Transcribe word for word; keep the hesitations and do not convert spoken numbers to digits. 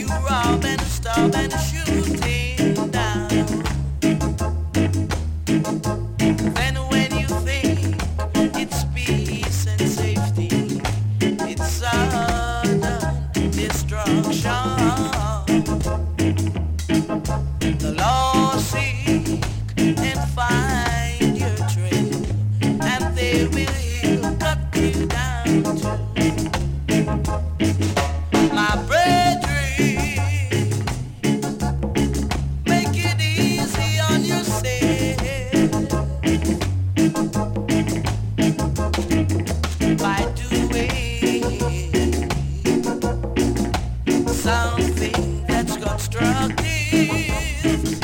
rob and stop and shoot him down. Then when you think it's peace and safety, it's sudden destruction. The law seek and find your trail, and they will cut you down too. My brethren, make it easy on yourself by doing something that's constructive.